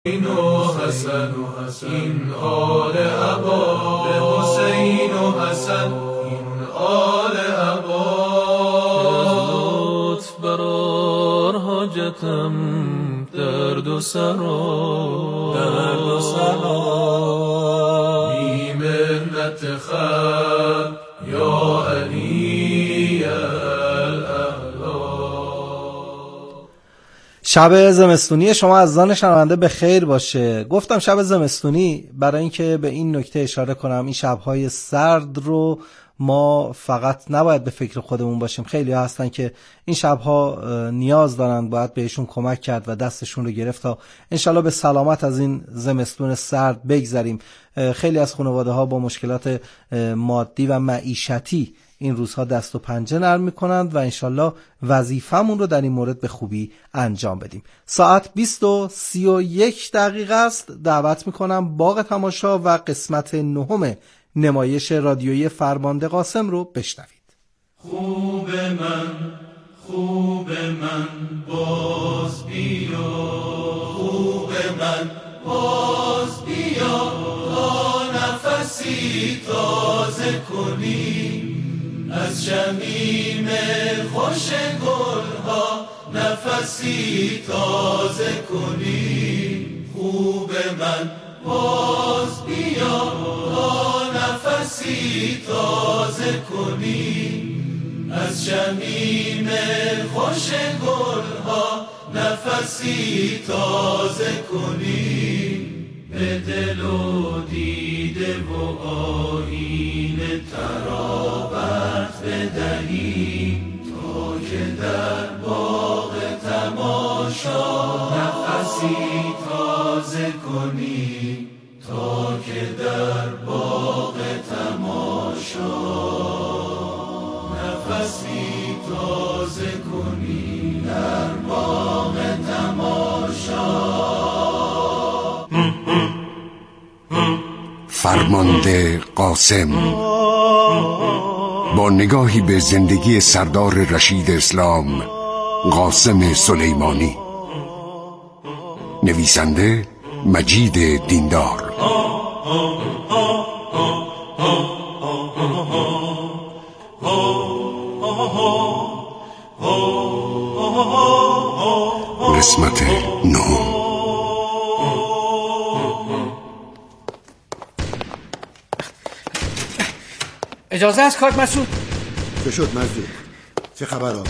این حسن این آل عبا به حسین و حسن این آل عبا لطف برار حاجتم درد و سرا بی منت خلق یا علی شب زمستونی شما از آن شنونده به خیر باشه. گفتم شب زمستونی برای اینکه به این نکته اشاره کنم این شب‌های سرد رو ما فقط نباید به فکر خودمون باشیم. خیلی ها هستن که این شب‌ها نیاز دارن، باید بهشون کمک کرد و دستشون رو گرفت تا انشالله به سلامت از این زمستون سرد بگذریم. خیلی از خانواده ها با مشکلات مادی و معیشتی این روزها دست و پنجه نرم میکنند و انشالله وظیفمون رو در این مورد به خوبی انجام بدیم. ساعت 20:31 است. دعوت میکنم باغ تماشا و قسمت 9 نمایش رادیویی فرمانده قاسم رو بشنوید. خوب من باز بیا، خوب من باز بیا تا نفسی تازه کنی از شمیم خوش گلها، نفسی تازه کنی. خوب من باز بیا تا نفسی تازه کنی از شمیم خوش گلها، نفسی تازه کنی. به دل و دیده و آیین ترابت بدهی تا که در باغ تماشا نفسی تازه کنی، تا که در باغ تماشا نفسی تازه کنی، در باغ تماشا. فرمانده قاسم با نگاهی به زندگی سردار رشید اسلام قاسم سلیمانی. نویسنده مجید دیندار. قسمت 9. اجازه است کاک مسعود؟ چه شد مرزوق؟ چه خبر آقا؟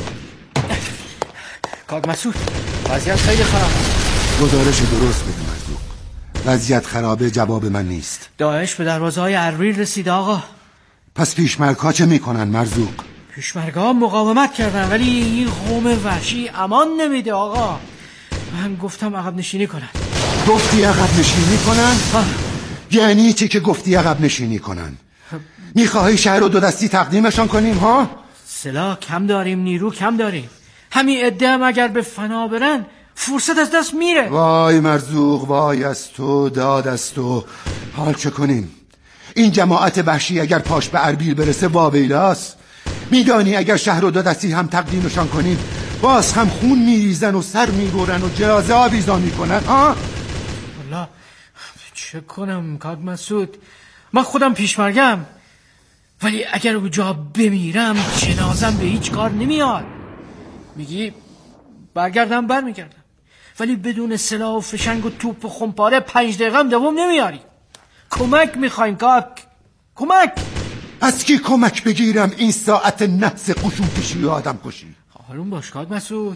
کاک مسعود وضعیت خیلی خرابه. گزارش درست بده مرزوق. وضعیت خرابه جواب من نیست. داعش به دروازه های ارویل رسیده آقا. پس پیشمرگ‌ها چه میکنن مرزوق؟ پیشمرگ‌ها مقاومت کردن ولی این قوم وحشی امان نمیده آقا. من گفتم عقب نشینی کنن. گفتی عقب نشینی کنن؟ یعنی چی که گفتی عقب نشینی کنن؟ میخواهی شهر رو 2 دستی تقدیمشان کنیم ها؟ سلاح کم داریم، نیرو کم داریم. همین عده هم اگر به فنا برن فرصت از دست میره. وای مرزوق، وای از تو، داد از تو. حال چه کنیم؟ این جماعت وحشی اگر پاش به اربیل برسه واویلاست. میدانی اگر شهر رو 2 دستی هم تقدیمشان کنیم باز هم خون میریزن و سر میبرن و جنازه آویزان میکنن ها؟ والله چه کنم کاک مسعود؟ من خودم پیشمرگم ولی اگر اونجا بمیرم جنازم به هیچ کار نمیاد. میگی برگردم برمیگردم ولی بدون سلاح و فشنگ و توپ و خمپاره 5 دقیقه هم دوام نمیاری. کمک میخوایم کاک، کمک. از کی کمک بگیرم این ساعت نحس قشون کشی و آدم کشی؟ حالون باش کاک مسعود.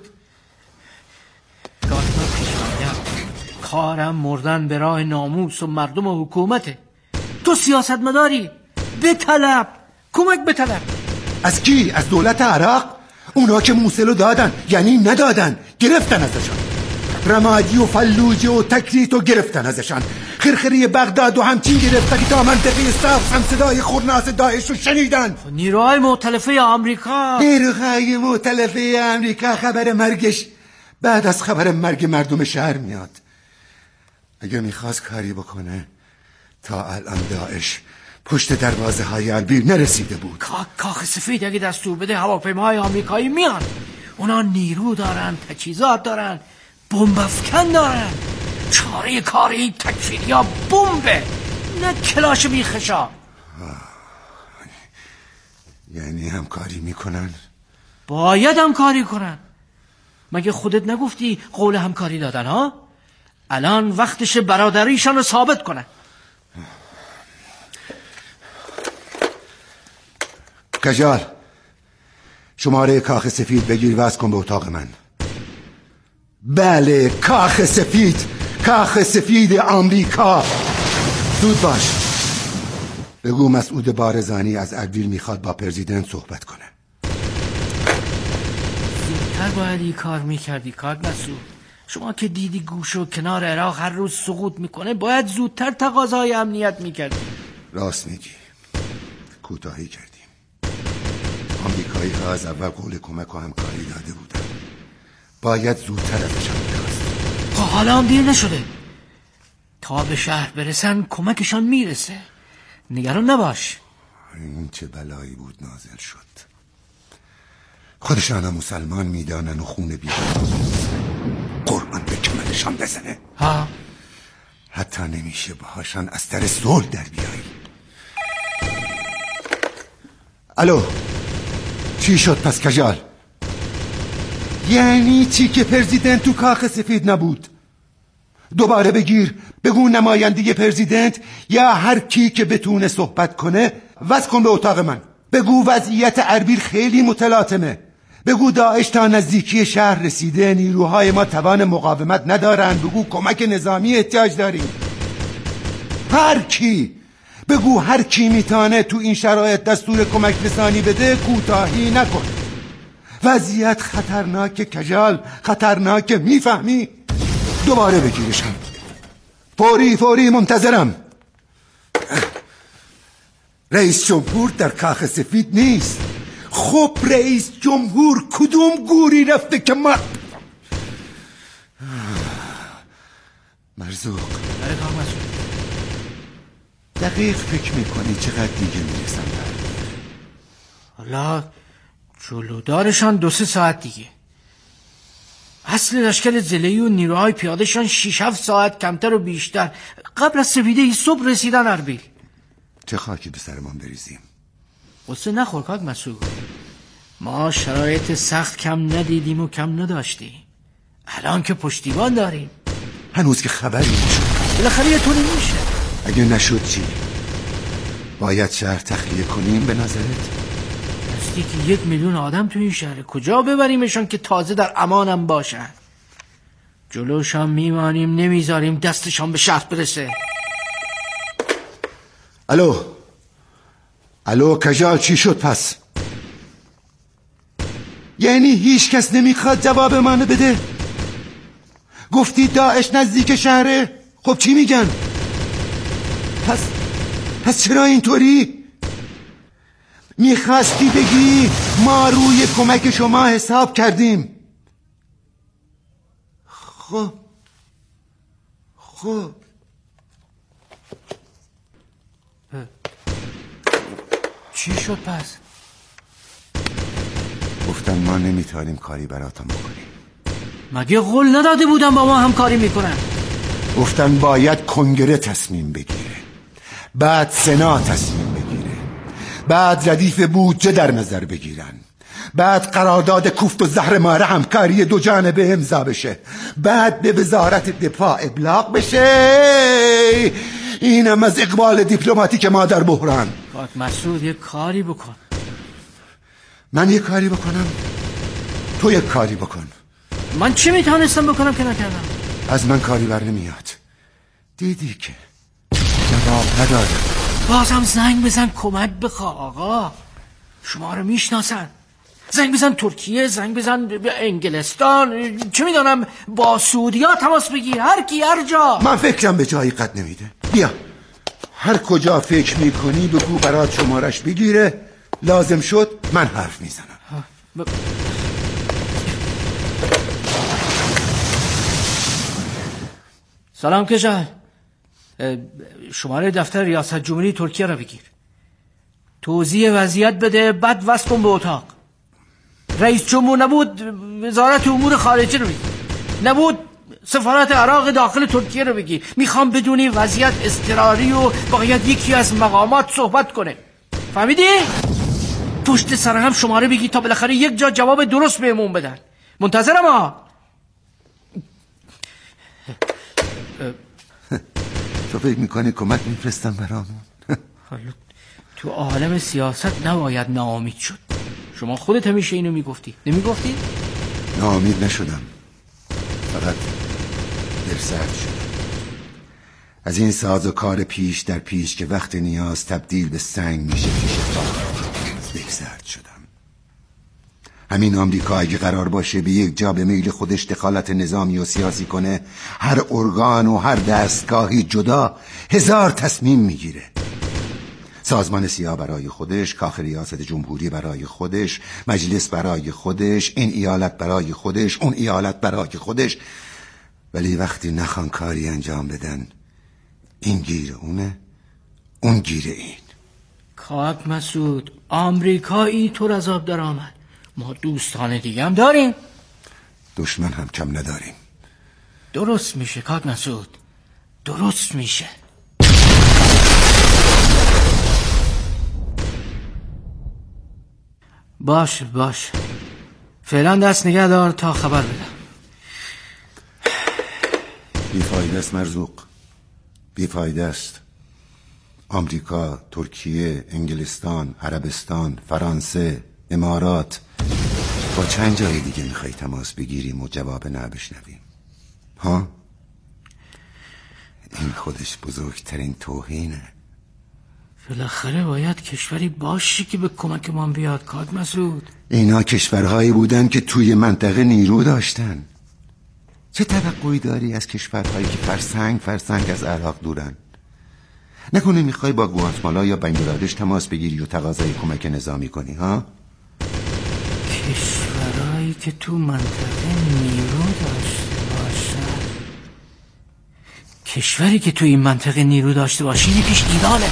کاک من پیشمرگم، کارم مردن به راه ناموس و مردم و حکومته. تو سیاست مداری، بطلب کمک بطلب. از کی؟ از دولت عراق؟ اونا که موصلو دادن یعنی ندادن، گرفتن ازشان. رمادی و فلوجه و تکریت و گرفتن ازشان. خرخری بغداد و همچین گرفتن که تا منطقه سبز هم صدای خورناس داعش رو شنیدن. نیروهای مؤتلفه آمریکا، نیروهای مؤتلفه آمریکا خبر مرگش بعد از خبر مرگ مردم شهر میاد. اگه میخواست کاری بکنه تا الان داعش پشت دروازه های اربیل نرسیده بود. کاخ سفید اگه دستور بده هواپیماهای آمریکایی میان. اونا نیرو دارن، تجهیزات دارن، بمب افکن دارن. چاره کاری تکفیری ها بمبه، نه کلاش بیخشا. یعنی همکاری میکنن؟ باید همکاری کنن. مگه خودت نگفتی قول همکاری دادن ها؟ الان وقتش برادریشان رو ثابت کنن. کجال، شماره کاخ سفید بگیر وصل کن به اتاق من. بله، کاخ سفید، کاخ سفید آمریکا. زود باش. بگو مسعود بارزانی از اردبیل میخواد با پرزیدنت صحبت کنه. زودتر باید این کار میکردی کاک مسعود. شما که دیدی گوش و کنار عراق هر روز سقوط میکنه، باید زودتر تقاضای امنیت میکردی. راست میگی، کوتاهی کردیم. آمریکایی ها از اول قول کمک و همکاری داده بودن، باید زودتر ازشان میخواست. حالا هم دیر نشده، تا به شهر برسن کمکشان میرسه. نگران نباش. این چه بلایی بود نازل شد. خودشان مسلمان میدانن و خون بیدن قرآن به کمرشان بزنه. ها، حتی نمیشه باهاشان از در صلح در بیایی. الو، چی شد پس کجال؟ یعنی چی که پرزیدنت تو کاخ سفید نبود؟ دوباره بگیر، بگو نماینده پرزیدنت یا هر کی که بتونه صحبت کنه وصل کن به اتاق من. بگو وضعیت اربیل خیلی متلاطمه. بگو داعش تا نزدیکی شهر رسیده، نیروهای ما توان مقاومت ندارن. بگو کمک نظامی احتیاج داریم. هر کی، بگو هر کی میتونه تو این شرایط دستور کمک رسانی بده کوتاهی نکن. وضعیت خطرناکه کجال، خطرناکه، میفهمی؟ دوباره بگیرشم. فوری منتظرم. رئیس جمهور در کاخ سفید نیست. خب رئیس جمهور کدوم گوری رفته که ما مرزوق؟ برای کاخ مسعود دقیق فکر میکنی چقدر دیگه میرسم؟ حالا جلودارشان 2-3 ساعت دیگه. اصل لشکر زلهی و نیروهای پیادهشان 6-7 ساعت کمتر و بیشتر قبل از سپیده صبح رسیدن اربیل. چه خاکی به سرمان بریزیم. قصه نخور کاک مسعود، ما شرایط سخت کم ندیدیم و کم نداشتیم. الان که پشتیبان داریم. هنوز که خبری نشد. بالاخره یه طوری میشه. اگه نشد چی؟ باید شهر تخلیه کنیم به نظرت؟ نزدیک 1 میلیون آدم تو این شهر، کجا ببریمشان که تازه در امانم باشن؟ جلوشان میمانیم، نمیذاریم دستشان به شهر برسه. الو کجال، چی شد پس؟ یعنی هیچ کس نمیخواد جواب منو بده؟ گفتی داعش نزدیک شهره؟ خب چی میگن؟ پس چرا اینطوری؟ میخواستی بگی ما روی کمک شما حساب کردیم. خب چی شد پس؟ گفتن ما نمیتونیم کاری براتون بکنیم. مگه قول نداده بودن با ما همکاری میکنن؟ گفتن باید کنگره تصمیم بگیره، بعد سنا تصمیم بگیره، بعد ردیف بودجه در نظر بگیرن، بعد قرارداد کوفت و زهر ماره همکاری 2 جانبه امضا بشه، بعد به وزارت دفاع ابلاغ بشه. اینم از اقبال دیپلماتیک ما در بحران. کاک مسعود یه کاری بکن. من یه کاری بکنم؟ تو یه کاری بکن. من چی میتونستم بکنم که نکردم؟ از من کاری بر نمیاد. دیدی که جواب ندادم. بازم زنگ بزن کمک بخوا آقا، شما رو میشناسن. زنگ بزن ترکیه، زنگ بزن به انگلستان، چه میدونم با سعودیا تماس بگیر، هر کی هر جا. من فکرم به جایی قد نمیده. بیا هر کجا فکر میکنی بگو برات شمارش بگیره، لازم شد من حرف میزنم. سلام کجال، شماره دفتر ریاست جمهوری ترکیه را بگیر، توضیح وضعیت بده، بعد وصل کن به اتاق. رئیس جمهور نبود وزارت امور خارجه رو بگیر، نبود سفارت عراق داخل ترکیه رو بگی. میخوام بدونی وضعیت اضطراری و باید یکی از مقامات صحبت کنه. فهمیدی؟ پشت سر هم شماره بگی تا بالاخره یک جا جواب درست بهمون بدن. منتظرم ها. تو فکر میکنی کمک میفرستم برامون؟ تو عالم سیاست نباید ناامید شد. شما خودت همیشه اینو میگفتی، نمیگفتی؟ ناامید نشدم، فقط دلسرد شدم از این ساز و کار پیش در پیش که وقت نیاز تبدیل به سنگ میشه پیش دلسرد شدم. همین آمریکا اگه قرار باشه به یک جا به میل خودش دخالت نظامی و سیاسی کنه، هر ارگان و هر دستگاهی جدا 1000 تصمیم میگیره. سازمان سیاه برای خودش، کاخ ریاست جمهوری برای خودش، مجلس برای خودش، این ایالت برای خودش، اون ایالت برای خودش. ولی وقتی نخوان کاری انجام بدن، این گیر اونه، اون گیر این. کاک مسعود، آمریکایی طور از آب در آمد. ما دوستان دیگه هم داریم، دشمن هم کم نداریم. درست میشه کاک مسعود، درست میشه. باش فعلا دست نگه دار تا خبر بدم. بیفایده است مرزوق، بیفایده است. آمریکا، ترکیه، انگلستان، عربستان، فرانسه، امارات، با چند جای دیگه میخوای تماس بگیریم و جواب نه بشنویم؟ ها؟ این خودش بزرگترین توهینه. بالاخره باید کشوری باشی که به کمک من بیاد کاک مسعود. اینا کشورهایی بودن که توی منطقه نیرو داشتن. چه توقعی داری از کشورهایی که فرسنگ از عراق دورن؟ نکنه میخوای با گواتمالا یا بنگلادش تماس بگیری و تقاضای کمک نظامی کنی؟ ها؟ کشورهایی که تو منطقه نیرو داشته باشن. کشوری که تو این منطقه نیرو داشته باشه یکیش ایرانه.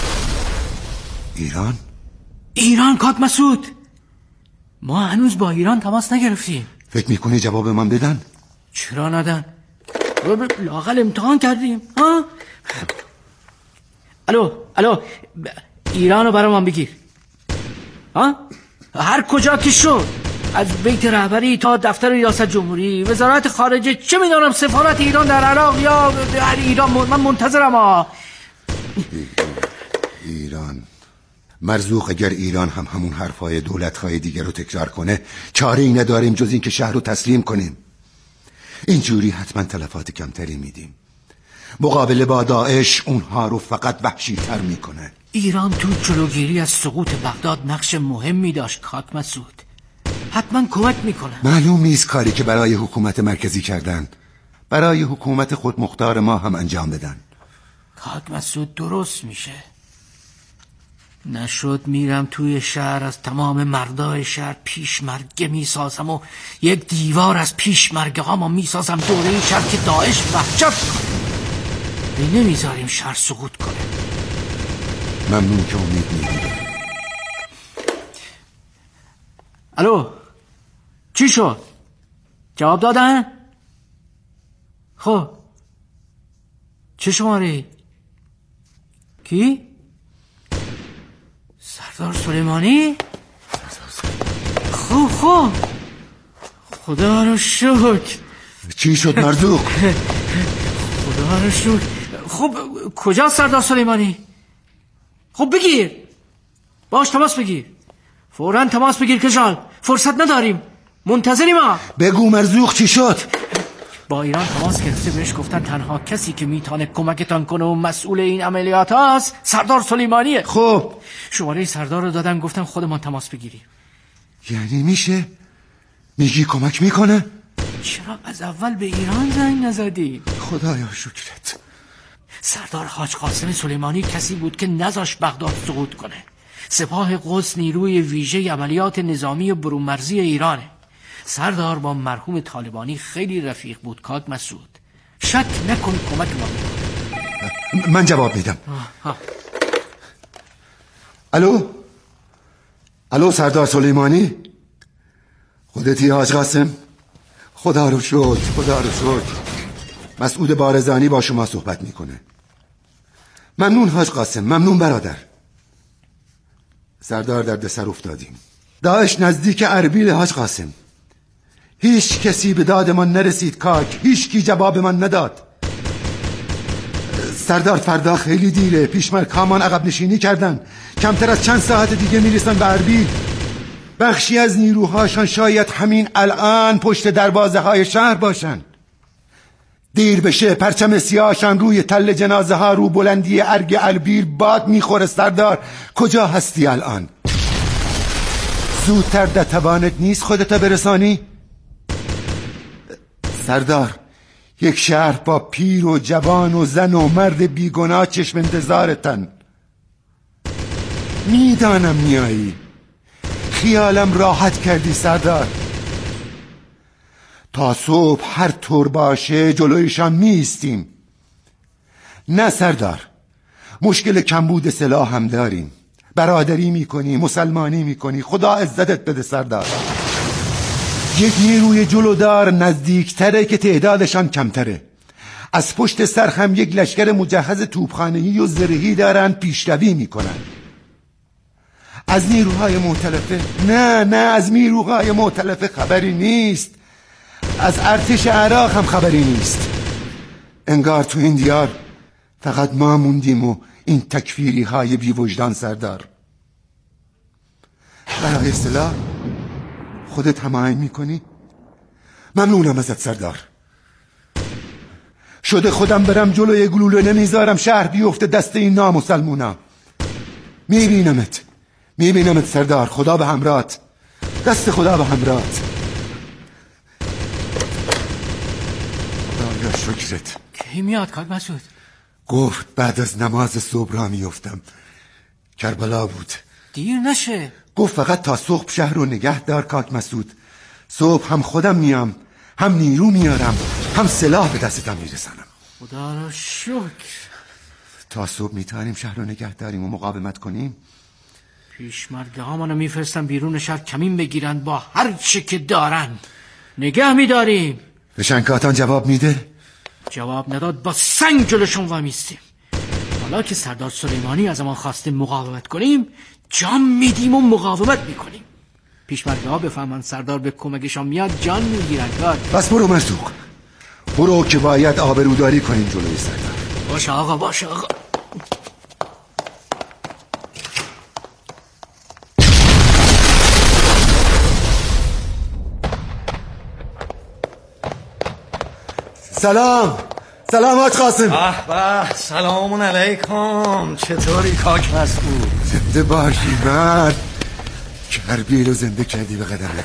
ایران کاک مسعود، ما هنوز با ایران تماس نگرفتیم. فکر میکنی جواب من بدن؟ چرا ندن؟ لااقل امتحان کردیم. ها؟ الو ایرانو برای من بگیر. ها؟ هر کجا که شد، از بیت رهبری تا دفتر ریاست جمهوری، وزارت خارجه، چه میدونم سفارت ایران در عراق یا در ایران، من منتظرم. ایران مرزوق، اگر ایران هم همون حرفای دولت‌های دیگر رو تکرار کنه، چاره ای نداریم جز این که شهر رو تسلیم کنیم. اینجوری حتما تلفات کمتری میدیم. مقابله با داعش اونها رو فقط وحشی‌تر میکنه. ایران تو جلوگیری از سقوط بغداد نقش مهمی داشت کاک مسعود. حتما کمک میکنه. معلوم نیست کاری که برای حکومت مرکزی کردن برای حکومت خودمختار ما هم انجام بدن. کاک مسعود درست میشه. نشد میرم توی شهر، از تمام مردای شهر پیشمرگه میسازم و یک دیوار از پیشمرگه ها ما میسازم دوره شهر که داعش وحشت کنه. نمیذاریم شهر سقوط کنه. ممنون که امید میدید. الو، چی شد؟ جواب دادن؟ خب چه شماره؟ کی؟ سردار سلیمانی؟ خب خدا رو شکر. چی شد مرزوق؟ خدا رو شکر. خب کجا سردار سلیمانی؟ خب بگیر، باش تماس بگیر، فوراً تماس بگیر کشال، فرصت نداریم، منتظریم. ما بگو مرزوق چی شد؟ با ایران تماس گرفته، بهش گفتن تنها کسی که میتونه کمکتان کنه و مسئول این عملیات هست سردار سلیمانیه. خب شماره سردار رو دادن، گفتن خودمان تماس بگیریم. یعنی میشه؟ میگی کمک میکنه؟ چرا از اول به ایران زنگ نزدی؟ خدایا شکرت. سردار حاج قاسم سلیمانی کسی بود که نذاش بغداد سقوط کنه. سپاه قدس نیروی ویژه عملیات نظامی برونمرزی ایرانه. سردار با مرحوم طالبانی خیلی رفیق بود کاک مسعود. شک نکن کمک ما میکنه. من جواب میدم. الو سردار سلیمانی، خودتی حاج قاسم؟ خدا رو شکر. مسعود بارزانی با شما صحبت میکنه. ممنون حاج قاسم، ممنون برادر. سردار درد سر افتادیم. داعش نزدیک اربیل حاج قاسم. هیچ کسی به دادمان نرسید کاک، هیچ کی جوابمان نداد. سردار فردا خیلی دیره، پیشمرکامان عقب نشینی کردن، کمتر از چند ساعت دیگه میرسن به اربیل. بخشی از نیروهاشان شاید همین الان پشت دروازه های شهر باشن. دیر بشه پرچم سیاهشان روی تل جنازه ها رو بلندی ارگ اربیل باد میخوره. سردار کجا هستی الان؟ زودتر در توانت نیست خودتا برسانی؟ سردار یک شهر با پیر و جوان و زن و مرد بیگناه چشم انتظارتن. میدانم میایی، خیالم راحت کردی سردار. تا صبح هر طور باشه جلویشان میستیم. نه سردار، مشکل کمبود سلاح هم داریم. برادری میکنی، مسلمانی میکنی، خدا عزتت بده سردار. یک نیروی جلودار نزدیکتره که تعدادشان کمتره. از پشت سر هم یک لشکر مجهز توپخانه‌ای و زرهی دارن پیشروی میکنن. از نیروهای مؤتلفه نه از نیروهای مؤتلفه خبری نیست. از ارتش عراق هم خبری نیست. انگار تو این دیار فقط ما موندیم و این تکفیری های بی وجدان سردار. برای اصطلاح خودت هماهنگ میکنی؟ ممنونم ازت سردار. شده خودم برم جلوی گلوله نمیذارم شهر بیفته دست این نامسلمونا. میبینمت سردار. خدا به همراهت، دست خدا به همراهت. خدایا شکرت. کی میاد کاک مسعود؟ گفت بعد از نماز صبح را میفتم. کربلا بود. دیر نشه. گفت فقط تا صبح شهر رو نگه دار کاک مسعود. صبح هم خودم میام، هم نیرو میارم، هم سلاح به دستم میرسانم. خدا را شکر. تا صبح میتونیم شهر رو نگه داریم و مقاومت کنیم. پیشمرده ها منو میفرستن بیرون شهر کمین بگیرن با هر چی که دارن. نگه میداریم. بشنکاتان جواب میده؟ جواب نداد با سنگ جلوشون وامیستیم. حالا که سردار سلیمانی از ما خواسته مقاومت کنیم، جان میدیم و مقاومت میکنیم. پیشمرده ها بفهمن سردار به کمکشان میاد جان میگیرن. بس برو مرزوق، برو که باید آبروداری کنیم جلوی سردار. باشه آقا، باشه آقا. سلام حاج قاسم. به سلام علیکم. چطوری کاک مسعود؟ زنده باشی مرد. اربیل رو زنده کردی به قدمت.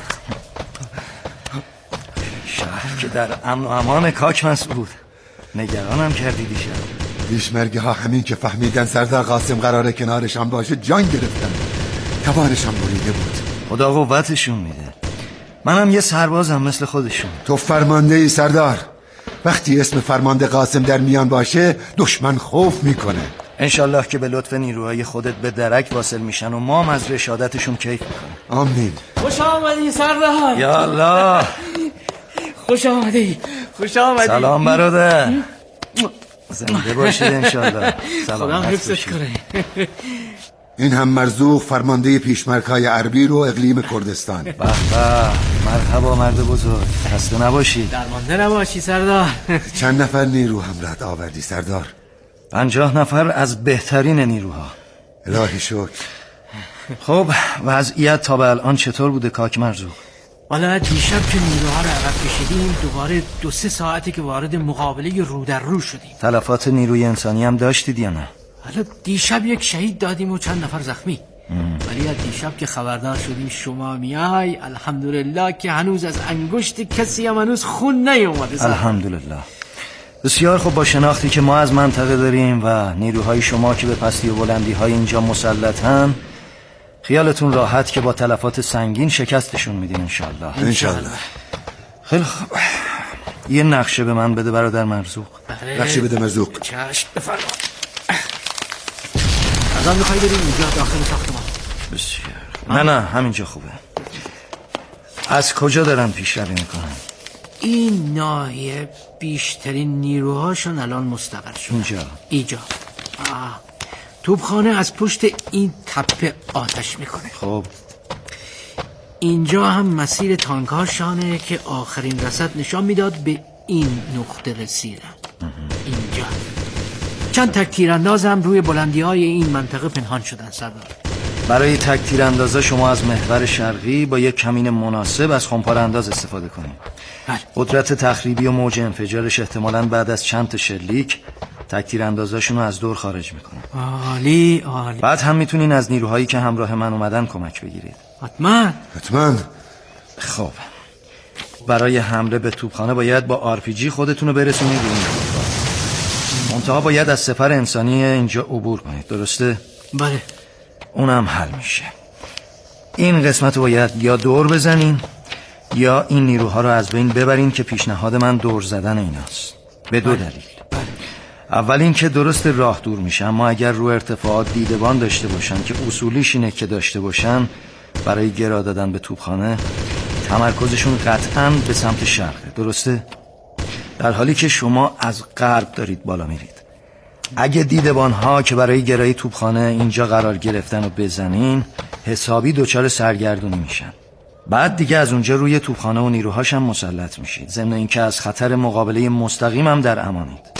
شهر که در امن و امان کاک مسعود. نگرانم کردی دیشب. پیشمرگه ها همین که فهمیدن سردار قاسم قراره کنارشان باشه جان گرفتن. توانشان بریده بود. خدا قوتشون میده. منم یه سربازم مثل خودشون. تو فرمانده ای سردار. وقتی اسم فرمانده قاسم در میان باشه دشمن خوف میکنه. انشالله که به لطف نیروهای خودت به درک واصل میشن و ما هم از رشادتشون کیف میکنیم. آمین. خوش آمدی سردار. یا الله. خوش آمدی. سلام برادر. زنده باشید انشالله. خدا حفظش کنه. این هم مرزوق فرمانده پیشمرکای اربیل و اقلیم کردستان. به مرحبا مرد بزرگ. خسته نباشی. درمانده نباشی سردار. چند نفر نیرو همراهت آوردی سردار؟ 50 نفر از بهترین نیروها. الهی شکر. خب وضعیت تا به الان چطور بوده کاک مرزوق؟ حالا دیشب که نیروها رو عقب کشیدیم دوباره 2-3 ساعتی که وارد مقابله رو در رو شدیم. تلفات نیروی انسانی هم داشتید یا نه؟ حالا دیشب یک شهید دادیم و چند نفر زخمی. ولی از دیشب که خبردار شدیم شما میای الحمدلله که هنوز از انگشت کسی هم هنوز خون نیومده. الحمدلله. بسیار خوب. با شناختی که ما از منطقه داریم و نیروهای شما که به پستی و بلندی های اینجا مسلطن، خیالتون راحت که با تلفات سنگین شکستشون میدین انشالله. خیلی خوب. یه نقشه به من بده برادر مرزوق. نقشه بده مرزوق. چشم بفرما. از آن میخوایی بریم اینجا داخل ساختمان؟ بسیار. نه همینجا خوبه. از کجا دارن پیشروی میکنن؟ این ناحیه بیشترین نیروهاشون الان مستقر شدن. اینجا توپخانه از پشت این تپه آتش میکنه. خب اینجا هم مسیر تانک‌هاشانه که آخرین رصد نشان میداد به این نقطه رسیدن. اینجا چند تک تیرانداز هم روی بلندی‌های این منطقه پنهان شدن سردار. برای تک تیراندازا شما از محور شرقی با یک کمین مناسب از خمپاره انداز استفاده کنید. قدرت تخریبی و موج انفجارش احتمالاً بعد از چند تا شلیک تک تیراندازاشون رو از دور خارج میکنه. عالی عالی. بعد هم میتونین از نیروهایی که همراه من اومدن کمک بگیرید. حتما. خب برای حمله به توپخانه باید با RPG خودتون رو برسونید به این منتها باید از سپر انسانی اینجا عبور کنید. درسته؟ بله. اونم حل میشه. این قسمت رو باید یا دور بزنین یا این نیروها رو از بین ببرین که پیشنهاد من دور زدن ایناست. به دو دلیل. اول این که درست راه دور میشه، اما اگر رو ارتفاعات دیدبان داشته باشن که اصولیش اینه که داشته باشن، برای گرا دادن به توپخانه تمرکزشون قطعاً به سمت شرقه. درسته؟ در حالی که شما از غرب دارید بالا میرید. اگه دیدبان ها که برای گرایی توپخانه اینجا قرار گرفتن و بزنین، حسابی دچار سرگردونی میشن. بعد دیگه از اونجا روی توپخانه و نیروهاش هم مسلط میشید، ضمن اینکه از خطر مقابله مستقیم هم در امانید.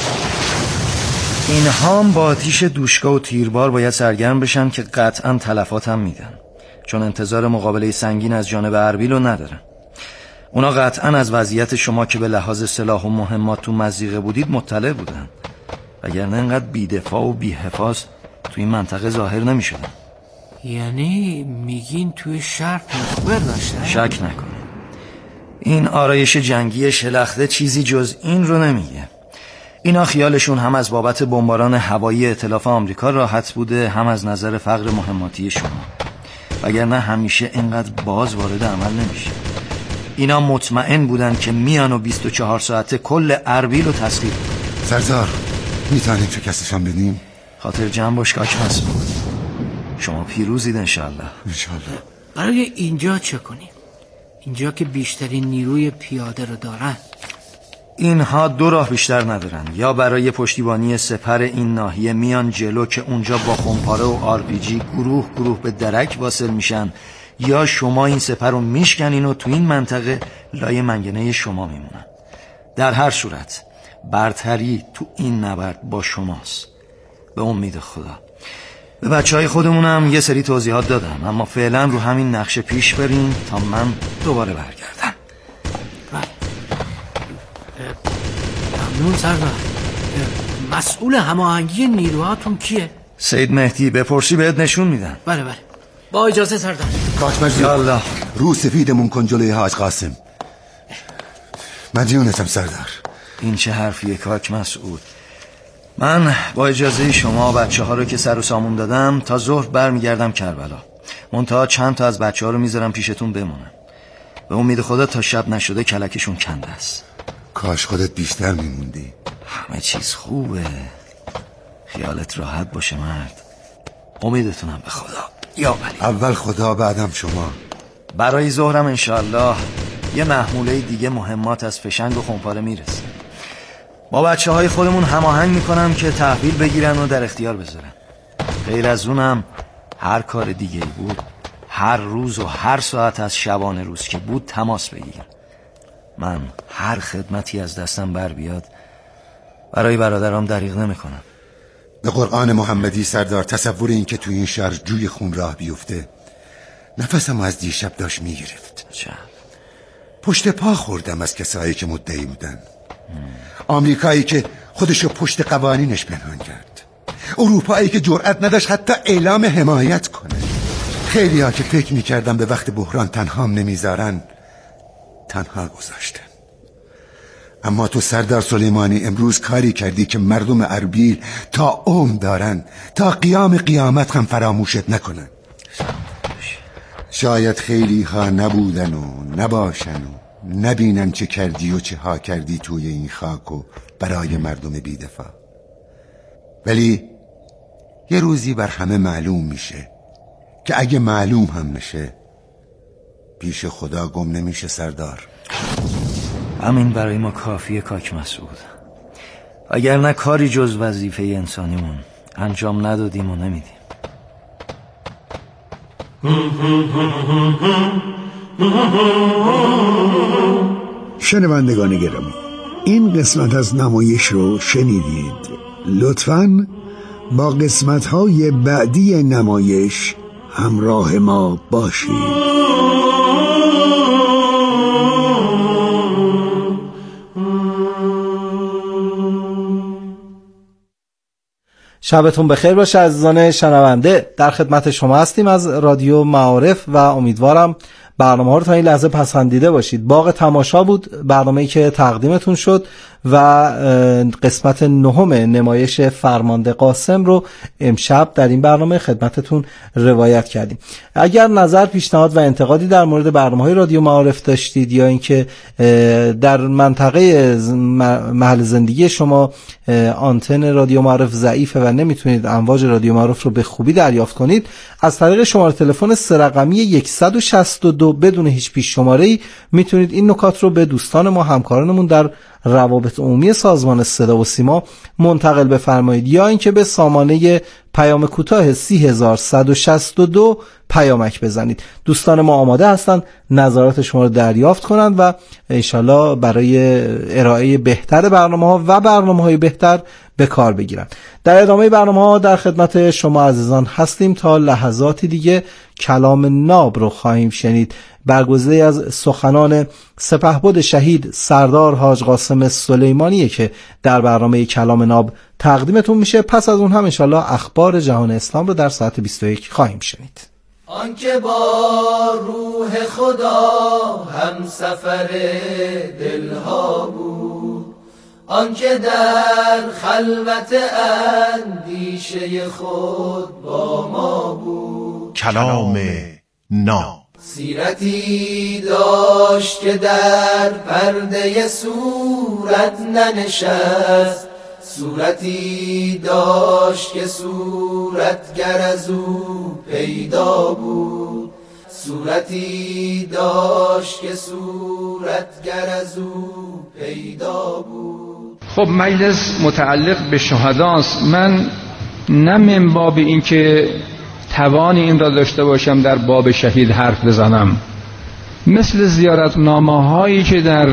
اینها هم با آتیش دوشکا و تیربار باید سرگرم بشن که قطعاً تلفات هم میدن، چون انتظار مقابله سنگین از جانب اربیل رو ندارن. اونا قطعاً از وضعیت شما که به لحاظ سلاح و مهمات تو مضیقه بودید مطلع بودن، وگرنه اینقدر بی‌دفاع و بی‌حفاظ تو این منطقه ظاهر نمی‌شدن. یعنی میگین توی شرق مخبر داشتن؟ شک نکن، این آرایش جنگی شلخته چیزی جز این رو نمیگه. اینا خیالشون هم از بابت بمباران هوایی ائتلاف آمریکا راحت بوده، هم از نظر فقر مهماتی شما، وگرنه همیشه اینقدر باز وارد عمل نمیشه. اینا مطمئن بودن که میان و 24 ساعته کل اربیل رو تسخیر. سردار میتونیم شکستشان بدیم؟ خاطر جمع باش کاک مسعود، شما پیروزید انشالله. برای اینجا چه کنیم؟ اینجا که بیشترین نیروی پیاده رو دارن. اینها دو راه بیشتر ندارن، یا برای پشتیبانی سپر این ناحیه میان جلو که اونجا با خمپاره و RPG گروه گروه به درک واصل میشن، یا شما این سپر رو میشکنین و تو این منطقه لای منگنه شما میمونن. در هر صورت برتری تو این نبرد با شماست، به امید خدا. به بچهای خودمونم یه سری توضیحات دادم، اما فعلا رو همین نقشه پیش بریم تا من دوباره برگردم. ممنون سردار. مسئول هماهنگی نیروهاتون کیه؟ سید مهدی، بپرسی بهت نشون میدن. بله با اجازه سردار. کاک مسعود، رو سفیدمون کن جلوی حاج قاسم. مدیونتم سردار. این چه حرفیه کاک مسعود؟ من با اجازه شما بچه ها رو که سر و سامون دادم تا ظهر برمیگردم کربلا. منتها چند تا از بچه ها رو میذارم پیشتون بمونم. به امید خدا تا شب نشده کلکشون کنده است. کاش خودت بیشتر میموندی. همه چیز خوبه، خیالت راحت باشه مرد. امیدتونم به خدا. یا ولی اول خدا بعدم شما. برای ظهرم انشالله یه محموله دیگه مهمات از فشنگ و خمپاره میرسه. با بچه های خودمون هماهنگ میکنم که تحویل بگیرن و در اختیار بذارن. غیر از اونم هر کار دیگه بود، هر روز و هر ساعت از شبانه روز که بود تماس بگیر. من هر خدمتی از دستم بر بیاد برای برادرام دریغ نمیکنم. به قرآن محمدی سردار، تصور این که تو این شهر جوی خون راه بیفته نفسم از دیشب داشت میگرفت. پشت پا خوردم از کسایی که مدعی بودن. آمریکایی که خودشو پشت قوانینش پنهان کرد، اروپایی که جرأت نداشت حتی اعلام حمایت کنه. خیلی ها که فکر میکردم به وقت بحران تنهام نمیذارن، تنها گذاشتن. اما تو سردار سلیمانی امروز کاری کردی که مردم اربیل تا عمر دارن، تا قیام قیامت هم فراموشت نکنن. شاید خیلی ها نبودن و نباشن و نبینن چه کردی و چه ها کردی توی این خاک و برای مردم بیدفاع، ولی یه روزی بر همه معلوم میشه که اگه معلوم هم نشه پیش خدا گم نمیشه سردار. همین برای ما کافیه کاک مسعود. اگر نه کاری جز وظیفه انسانیمون انجام ندادیم و نمیدیم. شنوندگان گرامی، این قسمت از نمایش رو شنیدید. لطفاً با قسمت‌های بعدی نمایش همراه ما باشید. شبتون بخیر باشه عزیزان شنونده. در خدمت شما هستیم از رادیو معارف و امیدوارم برنامه ها رو تا این لحظه پسندیده باشید. باغ تماشا بود برنامه‌ای که تقدیمتون شد و قسمت 9 نمایش فرمانده قاسم رو امشب در این برنامه خدمتتون روایت کردیم. اگر نظر، پیشنهاد و انتقادی در مورد برنامه‌های رادیو معارف داشتید یا اینکه در منطقه محل زندگی شما آنتن رادیو معارف ضعیفه و نمیتونید امواج رادیو معارف رو به خوبی دریافت کنید، از طریق شماره تلفن 3 رقمی 162 بدون هیچ پیش شماره‌ای میتونید این نکات رو به دوستان ما، همکارانمون در روابط عمومی سازمان صدا و سیما منتقل بفرمایید یا اینکه به سامانه پیام کوتاه 30162 پیامک بزنید. دوستان ما آماده هستند نظرات شما رو دریافت کنند و انشالله برای ارائه بهتر برنامه‌ها و برنامه‌های بهتر به کار بگیرن. در ادامه برنامه‌ها در خدمت شما عزیزان هستیم. تا لحظاتی دیگه کلام ناب رو خواهیم شنید، برگزیده از سخنان سپهبد شهید سردار حاج قاسم سلیمانی که در برنامه کلام ناب تقدیمتون میشه. پس از اون هم انشالله اخبار جهان اسلام رو در ساعت 21 خواهیم شنید. آنکه با روح خدا هم سفر دلها بود، آنکه در خلوت اندیشه خود با ما بود. کلام ناب. سیرتی داشت که در پرده صورت ننشست، صورتی داشت که صورتگر از او پیدا بود، صورتی داشت که صورتگر از او پیدا بود. خب مجلس متعلق به شهداست. من نه من باب این که توان این را داشته باشم در باب شهید حرف بزنم، مثل زیارتنامه هایی که در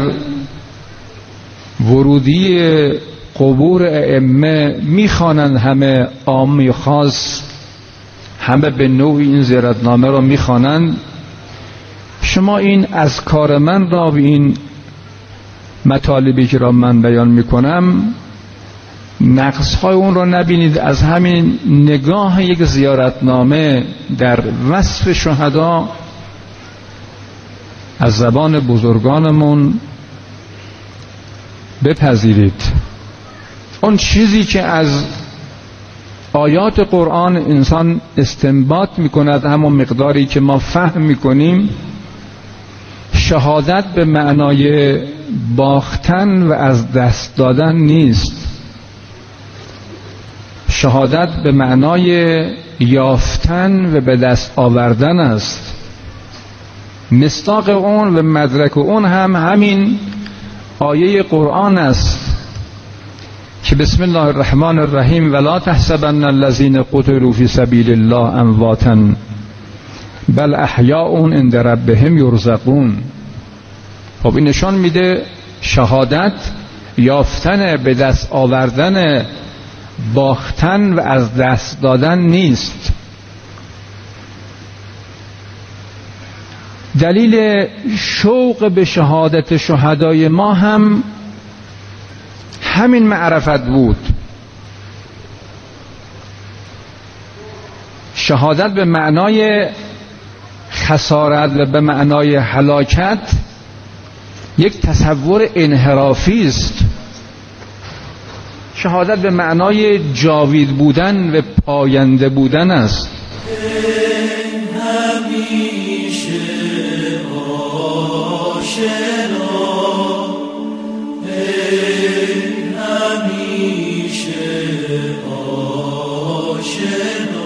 ورودی قبور ائمه میخوانند، همه عامی و خاص همه به نوعی این زیارتنامه را میخوانند. شما این اذکار من را به این مطالبی که را من بیان میکنم نقصهای اون را نبینید. از همین نگاه یک زیارتنامه در وصف شهدا از زبان بزرگانمون بپذیرید. اون چیزی که از آیات قرآن انسان استنباط میکند، همون مقداری که ما فهم میکنیم. شهادت به معنای باختن و از دست دادن نیست. شهادت به معنای یافتن و به دست آوردن است. مصداق اون و مدرک اون هم همین آیه قرآن است که بسم الله الرحمن الرحیم ولا تحسبن الذين قتلوا في سبيل الله امواتا بل احیاء عند ربهم یرزقون. خب این نشان میده شهادت یافتن، به دست آوردن، باختن و از دست دادن نیست. دلیل شوق به شهادت شهدای ما هم همین معرفت بود. شهادت به معنای خسارت و به معنای هلاکت یک تصور انحرافی است. شهادت به معنای جاوید بودن و پاینده بودن است. همیشه آشنا، همیشه آشنا.